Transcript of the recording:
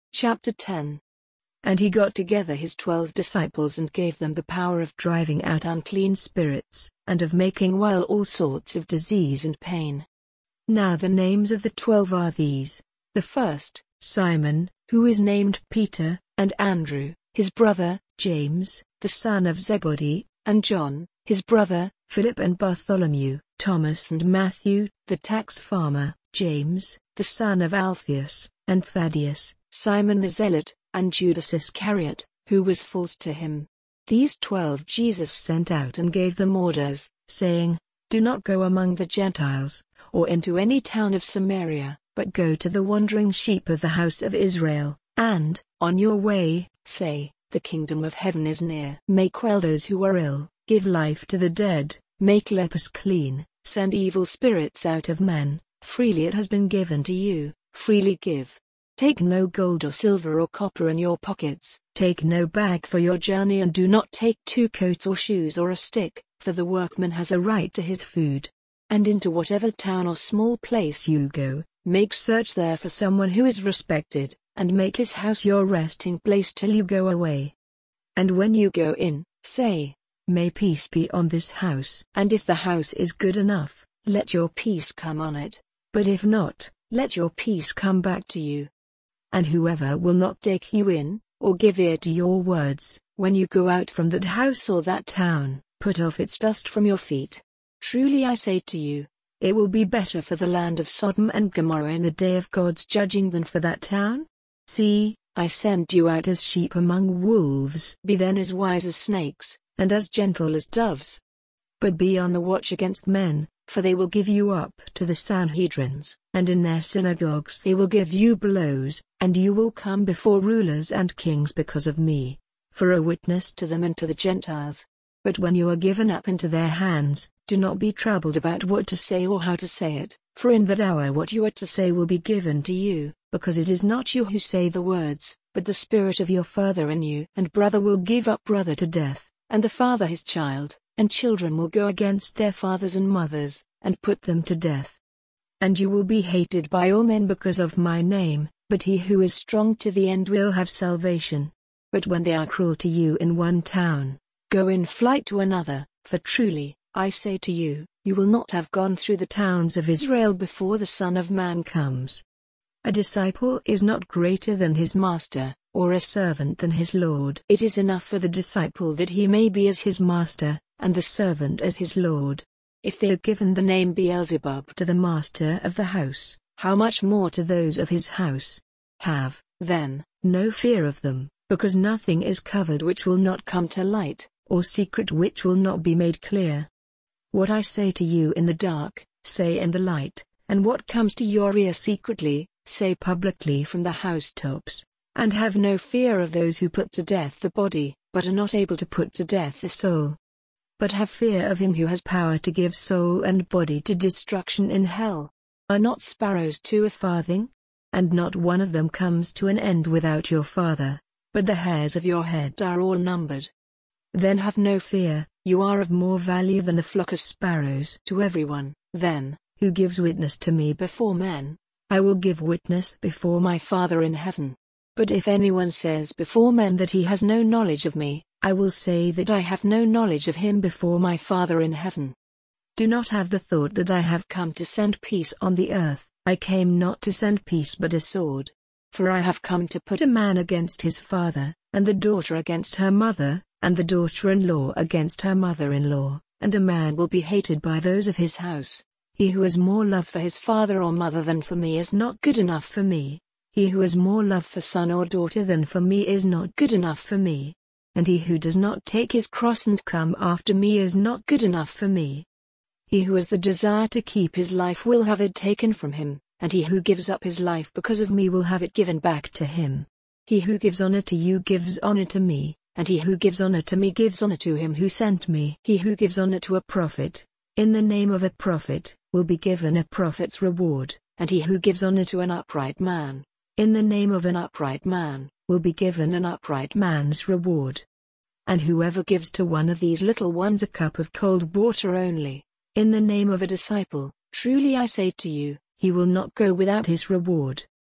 Chapter 10. And he got together his 12 disciples and gave them the power of driving out unclean spirits, and of making well all sorts of disease and pain. Now the names of the 12 are these: the first, Simon, who is named Peter, and Andrew, his brother, James, the son of Zebedee, and John, his brother, Philip and Bartholomew, Thomas and Matthew, the tax farmer, James, the son of Alphaeus, and Thaddeus, Simon the Zealot, and Judas Iscariot, who was false to him. These 12 Jesus sent out and gave them orders, saying, "Do not go among the Gentiles, or into any town of Samaria, but go to the wandering sheep of the house of Israel, and, on your way, say, the kingdom of heaven is near. Make well those who are ill, give life to the dead, make lepers clean, send evil spirits out of men. Freely it has been given to you, freely give. Take no gold or silver or copper in your pockets, take no bag for your journey, and do not take 2 coats or shoes or a stick, for the workman has a right to his food. And into whatever town or small place you go, make search there for someone who is respected, and make his house your resting place till you go away. And when you go in, say, May peace be on this house. And if the house is good enough, let your peace come on it, but if not, let your peace come back to you. And whoever will not take you in, or give ear to your words, when you go out from that house or that town, put off its dust from your feet. Truly I say to you, it will be better for the land of Sodom and Gomorrah in the day of God's judging than for that town. See, I send you out as sheep among wolves. Be then as wise as snakes, and as gentle as doves. But be on the watch against men, for they will give you up to the Sanhedrins, and in their synagogues they will give you blows, and you will come before rulers and kings because of me, for a witness to them and to the Gentiles. But when you are given up into their hands, do not be troubled about what to say or how to say it, for in that hour what you are to say will be given to you, because it is not you who say the words, but the Spirit of your Father in you. And brother will give up brother to death, and the father his child, and children will go against their fathers and mothers, and put them to death. And you will be hated by all men because of my name, but he who is strong to the end will have salvation. But when they are cruel to you in one town, go in flight to another, for truly, I say to you, you will not have gone through the towns of Israel before the Son of Man comes. A disciple is not greater than his master, or a servant than his Lord. It is enough for the disciple that he may be as his master, and the servant as his Lord. If they are given the name Beelzebub to the master of the house, how much more to those of his house? Have, then, no fear of them, because nothing is covered which will not come to light, or secret which will not be made clear. What I say to you in the dark, say in the light, and what comes to your ear secretly, say publicly from the housetops. And have no fear of those who put to death the body, but are not able to put to death the soul. But have fear of him who has power to give soul and body to destruction in hell. Are not sparrows 2 a farthing? And not one of them comes to an end without your Father, but the hairs of your head are all numbered. Then have no fear, you are of more value than a flock of sparrows. To everyone, then, who gives witness to me before men, I will give witness before my Father in heaven. But if anyone says before men that he has no knowledge of me, I will say that I have no knowledge of him before my Father in heaven. Do not have the thought that I have come to send peace on the earth. I came not to send peace but a sword. For I have come to put a man against his father, and the daughter against her mother, and the daughter-in-law against her mother-in-law, and a man will be hated by those of his house. He who has more love for his father or mother than for me is not good enough for me. He who has more love for son or daughter than for me is not good enough for me. And he who does not take his cross and come after me is not good enough for me. He who has the desire to keep his life will have it taken from him, and he who gives up his life because of me will have it given back to him. He who gives honor to you gives honor to me, and he who gives honor to me gives honor to him who sent me. He who gives honor to a prophet, in the name of a prophet, will be given a prophet's reward, and he who gives honor to an upright man, in the name of an upright man, will be given an upright man's reward. And whoever gives to one of these little ones a cup of cold water only, in the name of a disciple, truly I say to you, he will not go without his reward.